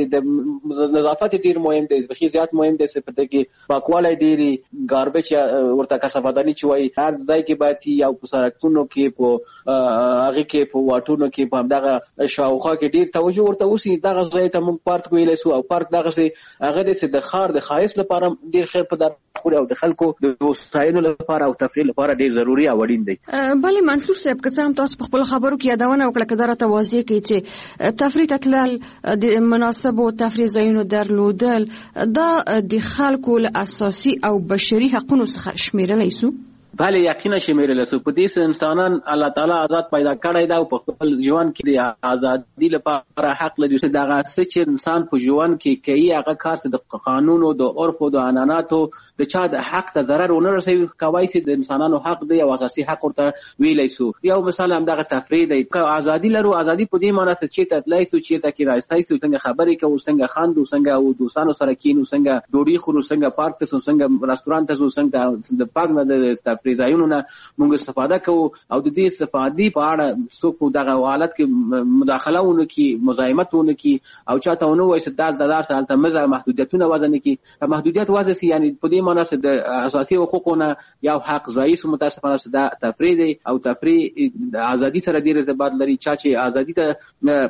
د نظافت ډیر مهم دی، بخي زیات مهم دی چې پته کې پاکوالی ډیری ګاربیج ورته کثافدانی چې وای هر ځای کې باید یو په سرکونو کې په هغه کې په واټونو کې په دغه شاوخوا کې ډیر توجه ورته وسی. دغه ځای ته موږ پارک ویلای سو او پارک دغه سي هغه د خار د خایس لپاره ډیر خیر په در خو او د خلکو د وسایلو لپاره او تفریح لپاره ډیر ضروری او اړین دی. بله منصور صاحب که څه هم تاسو په خپل خبرو کې یادونه وکړه که دا راته واضح کړئ چې تفریح ته تلل د مناسبو تفریح ځایونو درلودل دا د خلکو له اساسي او بشري حقونو څخه شمیرلی سو؟ بله یقینا شمیرل سو. په دې انسانان الله تعالی آزاد پیدا کړی دا او په خپل ژوند کې د ازادي لپاره حق لري چې دغه څه چې انسان په ژوند کې کوي هغه کار چې د قانون او د عرف او د عنعناتو د چا د حق ته ضرر ونه رسوي، کوي چې د انسانانو حق دی او اساسي حق ورته ویلی سو. یو مثال هم دغه تفریح دی. که ازادي لرو، ازادي په دې معنی چې ته تلای سو، چې ته کې راځي سو، څنګه خبرې کوو، څنګه خاندو، څنګه او دوستانو سره کینو، څنګه ډوډۍ خورو، څنګه پارک ته سو، څنګه رستورانت ته سو، څنګه د پاک نه د تفریح ځایونو نه موږ استفاده کوو او د دې استفادې په اړه څوک دغه حالت کې مداخله ونه کی، مزاحمت ونه کی او چاته ونه وایي چې دال د دار سره مزه محدودیتونه وزن کی. محدودیت وزن سي یعنی په دې معنی چې د اساسي حقوقونه یو حق ضعیف متاسفانه چې د تفریح دی او تفریح د ازادي سره ډیر ارتباط لري. چا چې ازادي ته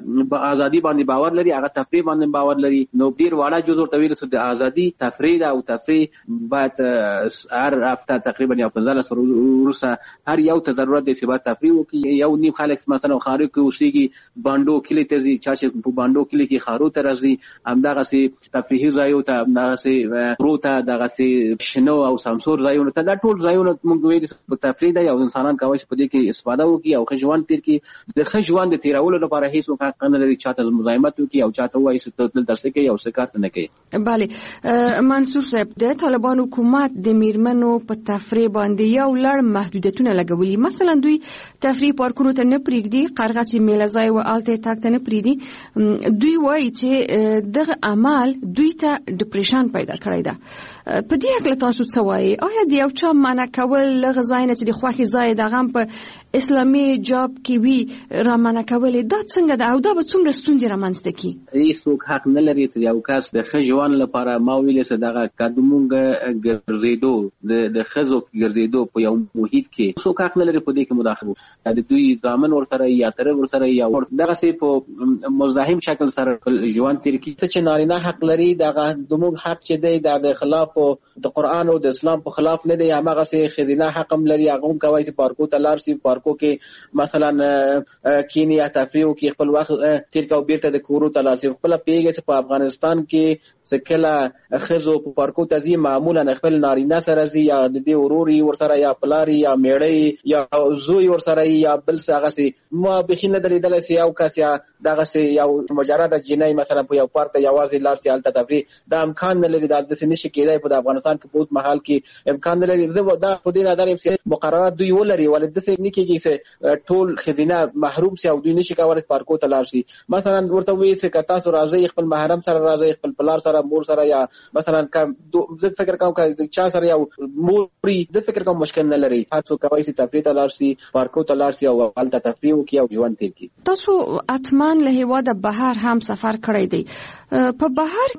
ازادي باندې باور لري هغه تفریح باندې باور لري. نو ډیر واړه جزء ورته ویل چې د ازادي تفریح او تفریح باید هر هفته تقریبا یو پنځه تاسو وروسته هر یو ته ضرورت دی چې باید تفریح وکړي. یو نیم خلک مثلا خارج کې اوسېږي، باندو کلی ته ځي، چا چې په باندو کلی کې خارو ته راځي، همدغسې تفریحي ځایو ته، همدغسې غرو ته، دغسې شنو او سمسور ځایونو ته، دا ټول ځایونه موږ ویلي په تفریح دی او انسانان کولی شي په دې کې استفاده وکړي او ښه ژوند تېر کړي. د ښه ژوند د تېرولو لپاره هېڅوک حق نه لري چاته مزاحمت وکړي او چاته ووایي چې ته دلته څه کوي او څه کار نه کوي. بله منصور صاحب، د طالبان حکومت د میرمنو په تفریح باندې یو لړ محدودیتونه لګولي. مثلا دوی تفریح پارکونو ته نه پرېږدي، قرغه میله ځای و الته تګ ته نه پرېږدي. دوی وایي چې دغه عمل دوی ته ډپریشن پیدا کړی ده. په دې هکله تاسو څه وایي؟ آیا د یو چا منع کول له ځای نه چې د خوښې ځای د هغه په اسلامي جاب کې وي را منع کول، دا څنګه ده او دا به څومره ستونزې رامنځته کړي؟ هېڅوک حق نه لري چې یو کس د ښه ژوند لپاره، ما ویلې چې دغه که زموږ ګرځېدو د ښځو ګرځېدو په یو محیط کې هېڅوک حق نه لري په دې کې مداخله وکړي. د دوی زامن ورسره یا تره ورسره یا دغسې په مزاحم شکل سره ژوند تېر کړي. څه چې نارینه حق لري دغه زموږ حق چې دی دا د خلاف د قرآن او د اسلام په خلاف نه دی. هماغسې ښځینه حق هم لري، هغه هم کولی چې پارکو ته لاړ شي، پارکو کې مثلا کینی یا تفریح وکړي، خپل وخت تېر کړي او بېرته د کورو ته لاړ شي. خپله پوهېږي چې په افغانستان کې چې کله ښځو په پارکو ته ځي معمولا خپل نارینه سره ځي، یا د دې ورور یې ورسره یا پلار یا میړه یا زوی ورسره یا بل څه. هغسې ما بیخي نه ده لیدلی چې یو کس یا دغسې یو مجرده جنۍ مثلا په یو پارک ته یوازې لاړ شي هلته تفریح. دا امکان نه لري، دا داسې نشي کېدی په افغانستان کې په اوس مهال کې امکان نه لري. زه دا په دې نظر یم چې مقررات دوی ولري، ولې داسې نه کېږي چې ټول ښځینه محروم شي او دوی نشي کولی پارکو ته لاړ شي. مثلا ورته ووایي چې که تاسو راځئ خپل محرم سره راځئ، خپل پلار سره، مور سره، یا مثلا زه فکر کوم که چا سره یو موري، زه فکر کوم مشکل نه لري. هر څوک کولی شي تفریح ته لاړ شي، پارکو ته لاړ شي او هلته تفریح وکړي او ژوند تېر کړي. تاسو حتما له هېواده بهر هم سفر کړی دی. په بهر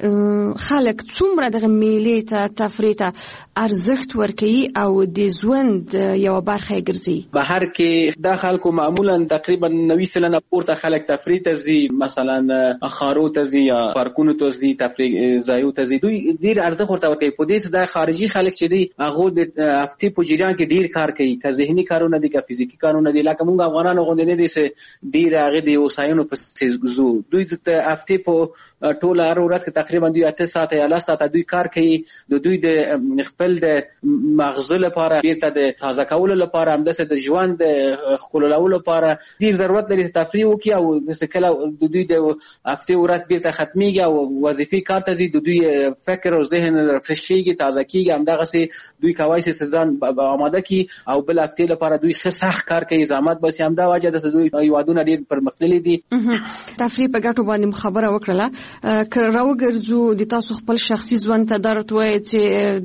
کې خلک څومره دغه میلې ته تفریح ته ارزښت ورکوي او د ژوند یوه برخه یې ګرځي؟ بهر کې دا خلکو معمولا تقریبا نوي سلنه پورته خلک تفریح ته ځي، مثلا خارو ته ځي یا پارکونو ته ځي، تفریح ځایو ته ځي. دوی ډېر ارزښت ورته ورکوي په دې چې دا خارجي خلک چې دي هغوی د هفتې په جریان کې ډېر کار کوي، که ذهني کارونه دي که فزیکي کارونه دي. لکه موږ افغانانو غوندې نه دي چې ډېر هغې د هوساینو پسې ځو. دوی د هفتې په ټوله هر ورځ کې تقریبا دوی اته ساعته یا لس ساعته دوی کار کوي. د دوی د خپل د مغزو لپاره، بیرته د تازه کولو لپاره، همداسې د ژوند د ښکلولو لپاره ډېر ضرورت لري چې تفریح وکړي. او داسې کله د دوی د هفتې ورځ بیرته ختمیږي او وظیفي کار ته ځي، د دوی فکر او ذهن رفرش کېږي، تازه کېږي. همدغسې دوی کولی شي چې ځان آماده کړي او بل هفتې لپاره دوی ښه سخت کار کوي، زحمت باسي. همدا وجه ده چې دوی هېوادونه ډېر پرمختللي دي. تفریح په ګټو باندې مو خبره وکړله. که راوګرځو د تاسو خپل شخصي ژوند ته، دا راته وایي چې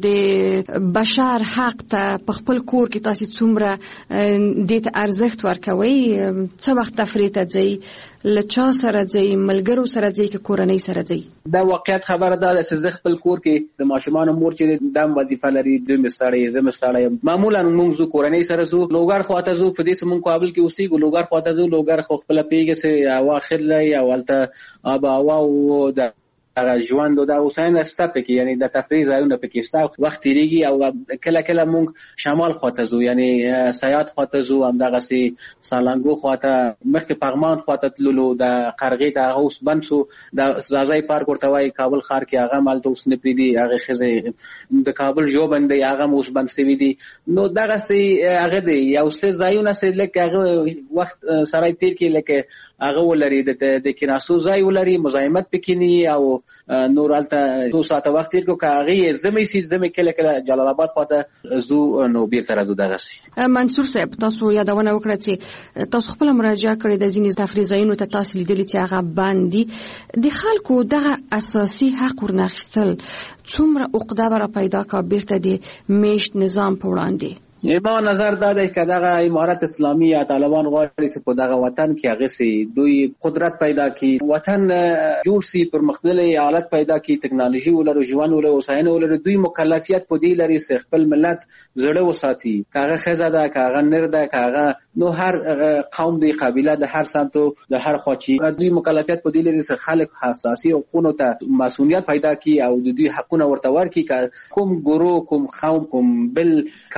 د بشر حق ته په خپل کور کې تاسو څومره دې ته ارزښت ورکوئ؟ څه وخت تفریح ته ځئ؟ له چا سره ځئ؟ ملګرو سره ځئ که کورنۍ سره ځئ؟ دا واقعیت خبره ده چې زه خپل کور کې د ماشومانو مور چې دا وظیفه لري، دوی مې ستړی، زه مې ستړی یم. معمولا موږ ځو کورنۍ سره ځو. لوګر خواته ځو، په دې چې موږ کابل کې اوسېږو. لوګر خواته ځو. لوګر خو خپله پوهېږي چې هوا ښه دی او هلته آب هوا او د هغه ژوند او د هوساینه شته پکې، یعنی د تفریح ځایونه پکې شته. وخت تېرېږي او کله کله موږ شمال خواته ځو، یعنی سیات خواته ځو، همدغسې سالنګو خواته، مخکې پغمان خواته تللو، د قرغې ته هغه اوس بند شو. د ځاځی پارک ورته وایي کابل ښار کې، هغه هم هلته اوس نه پرېږدي. هغې ښځې د کابل ژوبند دی، هغه هم اوس بند شوي دي. نو دغسې هغه دی یو څه ځایونه چې لږ هغه وخت سړی تېر کړي، لکه هغه ولري د کېناستو ځای ولري، مزاحمت پکې نه او نور هلته څو ساعته وخت تېر کړو. که هغې زمې سي زمې کله کله جلال آباد خواته ځو نو بېرته راځو. دغسې منصور صاحب، تاسو یادونه وکړه چې تاسو خپله مراجعه کړې د ځینې تفریح ځایونو ته، تاسو لیدلي چې هغه بند دي. د خلکو دغه اساسي حق ورنه اخیستل څومره عقده به را پیدا کړه بیرته د میشت نظام په وړاندې؟ ما نظر دا دی که دغه امارت اسلامي یا طالبان غواړي چې په دغه وطن کې هغسې دوی قدرت پیدا کړي، وطن جوړ سي، پرمختللی حالت پیدا کړي، تکنالوژي ولرو، ژوند ولرو، هوساینه ولرو. دوی مکلفیت په دې لري چې خپل ملت زړه وساتي، که هغه ښځه ده، که هغه نر ده، که هغه نو هر قوم دی، قبیله د هر سمتو د هر خوا چې دوی مکلفیت په دې لري چې خلک اساسي حقوقو ته مسؤلیت پیدا کړي او د دوی حقونه ورته ورکړي. که کوم ګروه، کوم قوم، کوم بل کړی په دې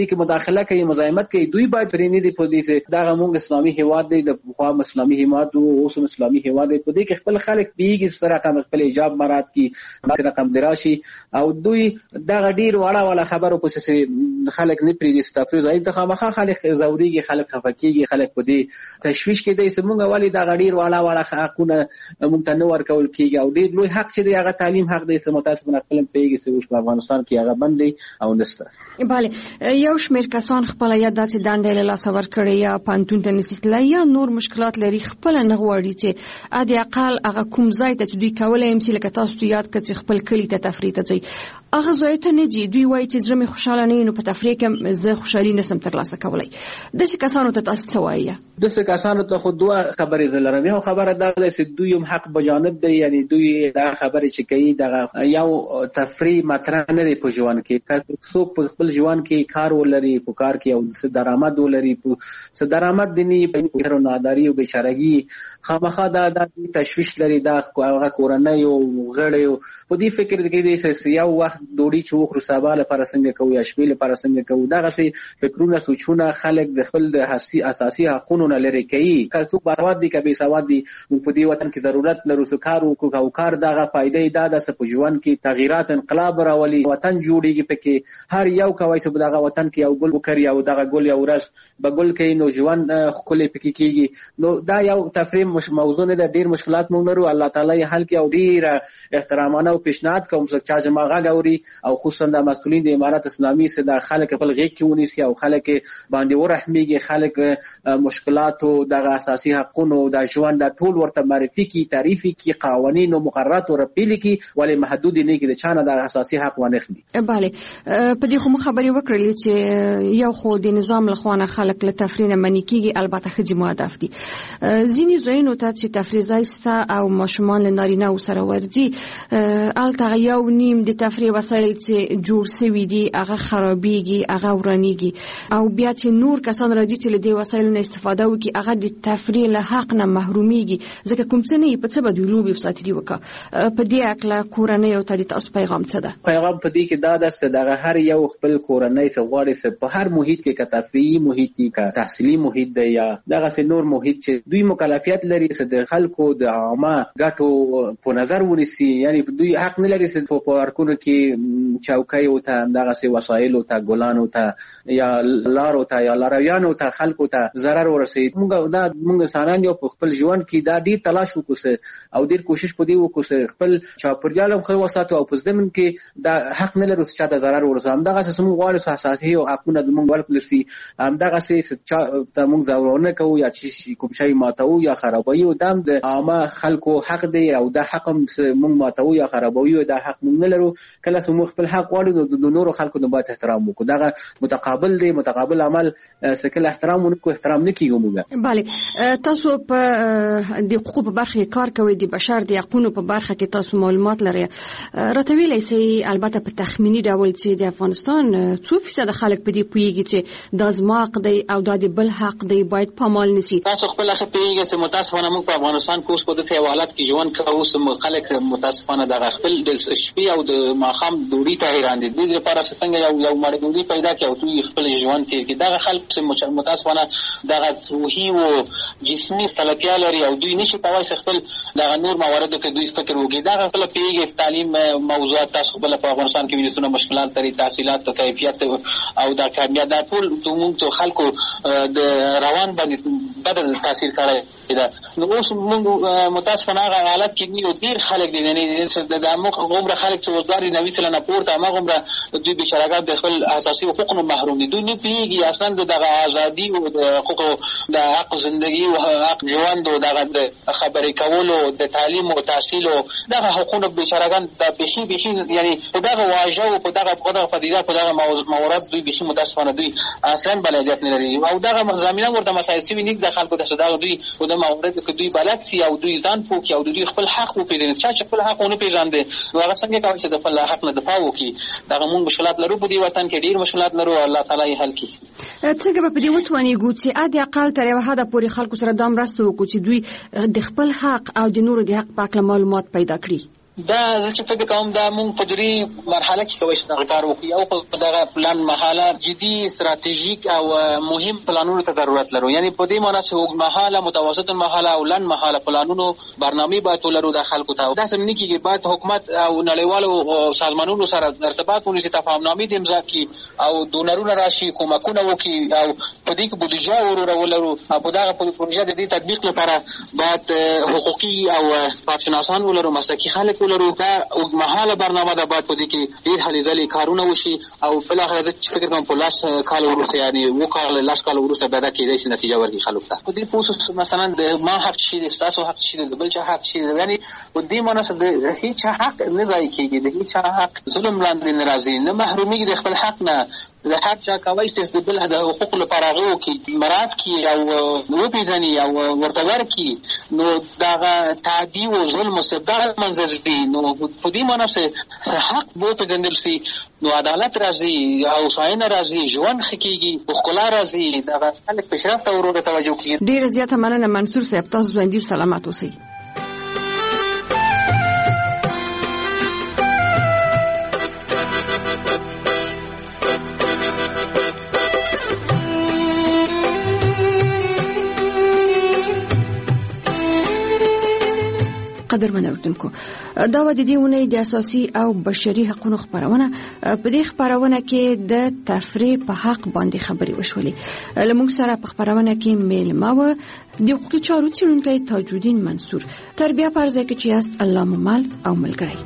کې مداخله کوي مزاحمت کوي دوی باید پرې نه دي په دې چې دا موږ اسلامي هیواد دی د خوا اسلامي هیواد او اوس اسلامي هیواد دی په دې کې خپل خلک پیږي سره کوم خپل ایجاب مراد کی سره کوم دراشي او دوی دا ډیر وړه وړه خبرو په څیر خلک نه پرې دي ستاسو ځای ته خامخا خلک زوريږي خلک خفقيږي خلک په دې تشويش کې دي چې موږ والی دا ډیر وړه وړه حقونه موږ ته نو ورکول کیږي او ډیر لوی حق چې دی هغه تعلیم حق دی چې متاسفانه خپل پیږي چې په افغانستان کې هغه بندي او نشته bale یو شمېر کسان خپل یا داسې دندې له لاسه ورکړي یا پانتون ته نسیتلای یا نور مشکلات لري خپل نه غواړي چې ا دې اقل هغه کوم ځای ته دوی کولای هم چې لکه تاسو یاد کړئ خپل کلی ته تفریح ته ځي هغه ځای ته نه دي دوی وایي چې زړه مې خوشاله نه نو په تفریح کې زه خوشالي نسم ترلاسه کولای داسې کسانو ته تاسو څه وایي داسې کسانو ته خو دوه خبرې لرم یو خبره دا ده چې دوی هم حق بجانب دی یعنی دوی دا خبرې چې کوي دا یو تفریح مطرح نه دی په ژوند کې څوک په خپل ژوند کې کار ولري په کار کې او څه درآمد ولري څه درآمد دي په هر ناداری او بیچارهګي خامخا دا د تشويش لري دا هغه کورنۍ او غړي په دې فکر کې دي چې یو وخت ډوډۍ چې وخورو سبا لپاره څنګه کوو یا شپې لپاره څنګه کوو دا غسي فکرونه سوچونه خلک د خپل د اساسي حقوقو نه لري کوي که څوک باسواد دي که بې سواد دي په دې وطن کې ضرورت لرو چې کار وکړو او کار دغه فائدې دا د په ژوند کې تغیرات انقلاب راولي وطن جوړیږي پکې هر یو کوي چې دغه وطن کې یو ګل وکړي او دغه ګل یو ورځ به ګل کې نو ژوند خولې پکې کیږي نو دا یو تفریم مش موضوع نه ده ډیر مشکلات مونږ لرو الله تعالی یې حل کوي او ډیر احترامانه او پیشنهاد کوم چې چا جماعه غوري او خصوصا د مسؤلین د امارات اسلامي سره د خلک په غیږ کې ونیسي او خلک باندې ورحميږي خلک مشکلات او د اساسي حقوقو د ژوند د ټول ورته معرفي کی تعریفي کی قوانين او مقررات او رپیل کی ولې محدود نه کی د چانه د اساسي حق ونه خلی bale په دې خو خبري وکړلې چې یو خو د نظام لخوانه خلک له تفریح نه منی کیږي البته خجی مهدف دي ځینی زوینو ته چې تفریح زایسته او ماشومان له نارینه سره ورځي الته یو نیم د تفریح وسایل چې جوړ سوي دي هغه خرابيږي هغه ورانيږي او بیا چې نور کسان راځي چې له دې وسایلو نه استفاده وکړي هغه د تفریح له حق نه محروميږي ځکه کوم څه نه په څه بدوي لوبي وساتري وکړه په دې اکلا کورنۍ او ته د تاسو پیغام څه ده پیغام په دې کې دا ده چې دغه هر یو خپل کورنۍ څخه غواړي چې په هر محیط کې کا تفریحي محیط کې کا تحصیلي محیط دی یا دغه څه نور محیط چې دوی مکلفیت لري چې د خلکو د عامه ګټو په نظر ونیسي یعنی دوی حق نه لري چې په پارکونو کې چوکۍ او ته دغه څه وسایل او ته ګلان او ته یا لار او ته یا لارویان او ته خلکو ته ضرر ورسي موږ دا موږ سانان یو په خپل ژوند کې دا ډیر تلاش وکړو او ډیر کوشش پدې وکړو خپل چاپریال هم خو وساتو او په ځمن کې دا حق نه لري چې دا ضرر ورسي هم دغه څه موږ غواړو اساسي او حقونه د موږ ورکړل شي هم دغه څه چې موږ ضرورونه کوو یا چې کوم شی ماتو یا خرابوي او دم د عامه خلکو حق دی او دا حق موږ ماتو یا خرابوي او دا حق موږ نه لرو کله چې موږ خپل حق غواړو د نورو خلکو نه باید احترام وکړو دغه متقابل دی متقابل عمل سکل احترام ونکو احترام نه کیږي موږ bale تاسو په د حقوقو په برخه کې کار کوئ د بشر د حقوقو په برخه کې تاسو معلومات لرئ راته ویلای سي البته په تخمینی ډول چې د افغانستان څو فیصد خلک په دې پوهیږي چې د ازما حق دی او د بل حق دی باید پامال نشي تاسو خپل څه پیږي چې متاسفانه موږ په افغانستان کې اوس په دې حوالات کې ژوند کوو چې خلک متاسفانه د خپل د شپې او د ماخام دوړي ته حیران دي د دې لپاره څنګه یو یو مړ دوړي پیدا کړي او دوی خپل ژوند تیر کړي دا خلک چې متاسفانه د روحي او جسمي تلقیا لري او دوی نشي کولای خپل د نور مواردو کې دوی فکر وکړي دا خپل پیږي تعلیم موضوعات تاسو خپل په افغانستان کې ویلسونه مشکلات لري تحصیلات او کیفیت او دا کامیاب د ټول موږ خلکو د روان باندې بدل تاثیر کوي دا نو اوس موږ متاسفانه هغه حالت کې نیو ډیر خلک دي نه د دموغ عمر خلک چې وزاري نوي سره نه پورته هغه عمر دوی بشراګات د خپل اساسي حقوقو محروم دي دوی نه پیږي اصلا د ازادي او د حقوقو د حق ژوندۍ او حق ژوند او د خبرې کولو د تعلیم او تحصیل او د حقوقو بشراګان د بشي بشي یعنی په دغه واژه او په دغه په دغه پدیده په دغه موارد دوی بشي متاسفانه دوی اصلا بلدیت نه لري او دغه زمينه ورته مسایل سوي نه د خلکو د صداغ دوی او د موارد کې دوی بلد سي او دوی ځان پوکي او دوی خپل حق وپیژني چې خپل حق ونه پیژاندي نو هغه څنګه کوي چې د خپل حق نه دفاع وکړي دا موږ مشکلات لرو په دې وطن کې ډیر مشکلات لرو الله تعالی یې حل کړي څنګه په دې وتواني ګوتې ا دې اقل تر یو حد پورې خلکو سره دام راستو کو چې دوی د خپل حق او د نورو د حق په اړه معلومات پیدا کړي دا چې فکر کوم دا مونږ په درې مرحله کې کوي چې کار وکړي او په دغه پلان مرحله جدي استراتیژیک او مهم پلانونو ته ضرورت لرو. یعنی په دې معنی چې اوږدمهاله متوسط مرحله او لنډ مرحله پلانونو برنامې باید ولرو د خلکو ته. دا څنګه کېږي باید حکومت او نړیوالو سازمانونو سره ارتباط ونیسي، تفاهمنامې د امضا کړي او ډونرونه راشي کومکونه وکړي او په دې کې بودیجه ورو ولرو. او په دغه پروژه د دې تطبیق لپاره باید حقوقي او کارشناسان ولرو، مسلکي خلک ولرو. دا اوږدمهاله برنامه ده، باید په دې کې ډېر هلې ځلې کارونه وشي او بالاخره زه چې فکر کوم په لاس کال وروسته یعنې اووه کاله لس کاله وروسته بیا دا کېدای شي نتیجه ورکړي خلکو ته. په دې پوه مثلا د ما حق شي د ستاسو حق شي د بل چا حق شي، یعنې په دې معنی سره د هېچ حق نه ضایع کېږي، د هېچ حق ظلم لاندې نه راځي، نه محرومېږي د خپل حق نه. د هر چا کولی شي د بل د حقوقو لپاره هغه وکړي، مراعات کړي او وپېژني او ورته ورکړي، نو دغه تعدي او ظلم او استبداد له منځه ځي. نو په دې معنی سره حق وپېژندل شي نو عدالت راځي او هوساینه راځي، ژوند ښه کېږي، ښکلا راځي، دغه خلک پیشرفت او ورو توجه کوي. ډېره زیاته مننه منصور صاحب، تاسو ژوندي او سلامت اوسئ. قدرمن اوردونکو، دا و د دې اونۍ د اساسي او بشري حقوقو خبرونه. په دې خبرونه کې د تفریح په حق باندې خبرې وشولې. لمونږ سره په خبرونه کې میلمه و د حقوقي چارو څېړونکی تاج الدین منصور. تر بیا په ځای کې چې یاست الله مو مل او ملګری.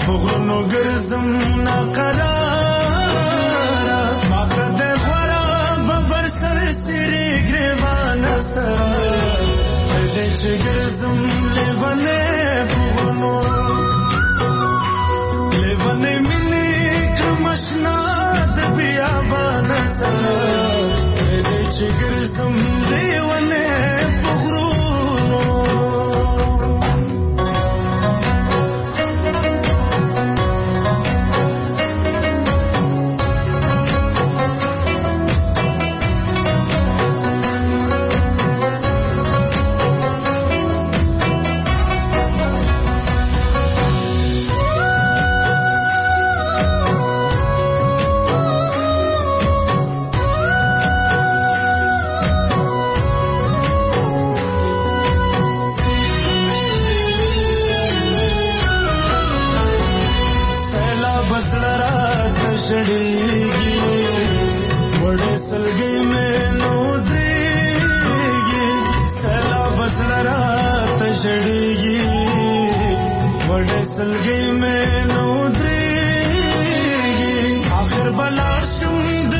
پغرونو ګرځم ناقراره ماته د غوړه ببر سر سری ګریوان سره دې چې ګرځم لیوانه پغرونو لیوانه مینه کمشنا د بیابان سره دې چې ګرځم لیوانه پغرونو चढ़ेगी बड़े सलगे में नोदेगी सैला बसलरात चढ़ेगी बड़े सलगे में नोदेगी आखिर बलाशम